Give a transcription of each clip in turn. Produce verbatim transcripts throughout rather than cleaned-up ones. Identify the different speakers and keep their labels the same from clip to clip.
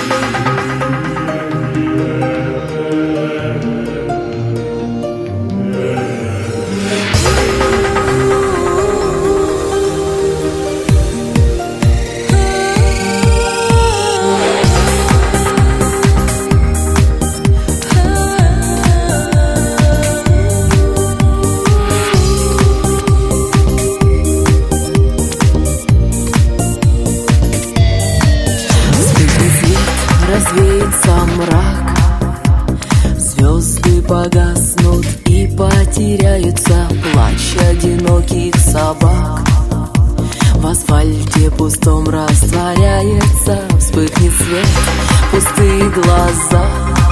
Speaker 1: Развеется мрак, звезды погаснут и потеряются, плач одиноких собак. В асфальте пустом растворяется, вспыхнет свет, пустые глаза.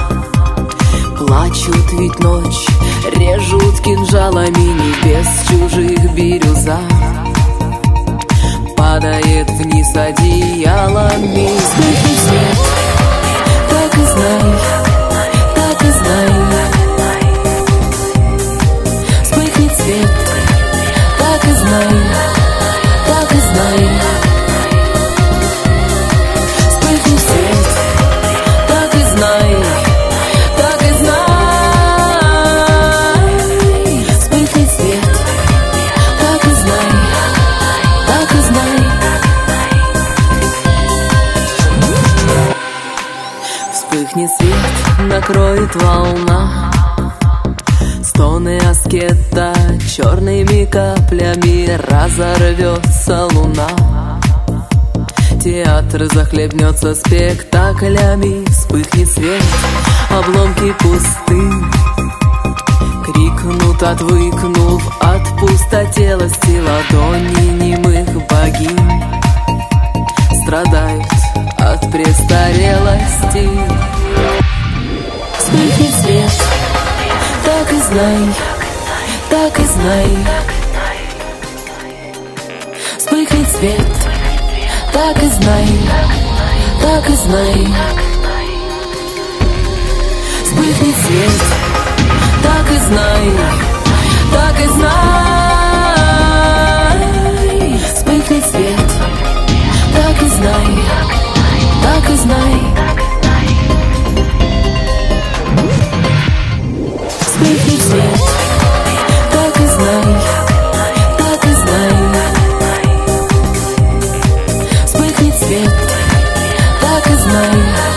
Speaker 1: Плачут ведь ночь, режут кинжалами небес чужих бирюза. Падает вниз одеялами, вспыхнет свет. Так и знай, так и знай, вспыхнет свет. Так и знай, так и знай, вспыхнет свет. Так и знай, так и знай, вспыхнет свет. Так и знай, так и знай. Вспыхнет свет, накроет волна, стоны аскета черными каплями, разорвется луна. Театр захлебнется спектаклями, вспыхнет свет, обломки пусты. Крикнут, отвыкнув от пустотелости, ладони немых богинь страдают от престарелости. Вспыхнет свет, так и знай, так и знай, вспыхнет свет. Так и знай, так и знай, вспыхнет свет. Так и знай, так и знай, вспыхнет свет. Так и знай, так и знай, вспыхнет свет. Так и знай, так и знай, вспыхнет свет. Так и знай.